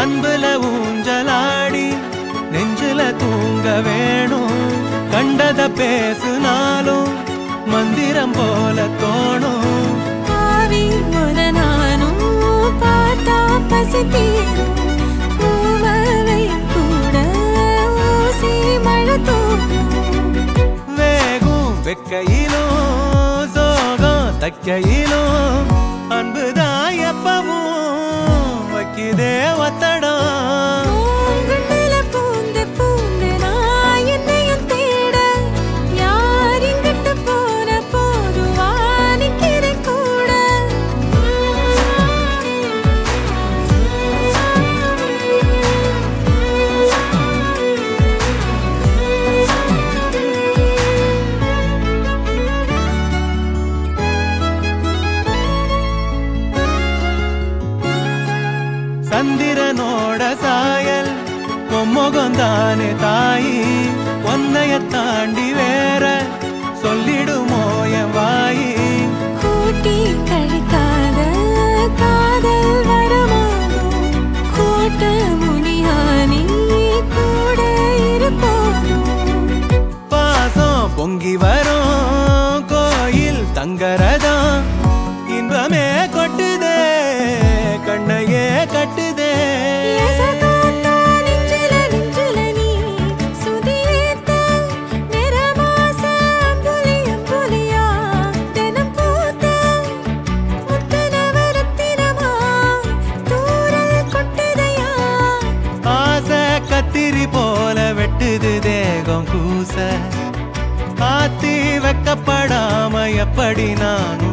அன்புல ஊஞ்சலாடி நெஞ்சுல தூங்க வேணும். கண்டத பேசுனாலும் மந்திரம் போல தோணும். ஆவி ஒரு நானும் பார்த்தா பசி தீரும். பூவவை கூட ஊசி மழை தூக்கும். வேகும் வெக்கையிலும் சோகம் தக்கையிலும் அன்புதான் எப்பவும் வைக்குதே ஒத்தடம். பூங்குழல பூந்து பூந்து நான் என்னையும் தேட யாரிங்கிட்ட போன போதுவா நிக்கிறேன் கூட. சந்திரனோட சாயல் பொம்முகந்தானே தாயி. ஒன்னைய தாண்டி வேற சொல்லிடுமோ என் வாயி. கூட்டி கழிக்காத காதல் வரமானோம். கோட்ட முனியானி கூட இருப்போனும். பாசம் பொங்கி வரும் கோயில் தங்கரதம். இன்பமே கொட்டுதே கண்ணையே கட்டுதே. எசகாத்தா நெஞ்சில நெஞ்சில நீ சுதியேத்த நிறமாச அம்புலி அம்புலியா தினம் பூத்த முத்தனவரத்தினமா தூரல் கொட்டுதையா. ஆசை கத்திரி போல வெட்டுது தேகம் கூச. ஆத்தி வைக்கப்படாம எப்படி நானும்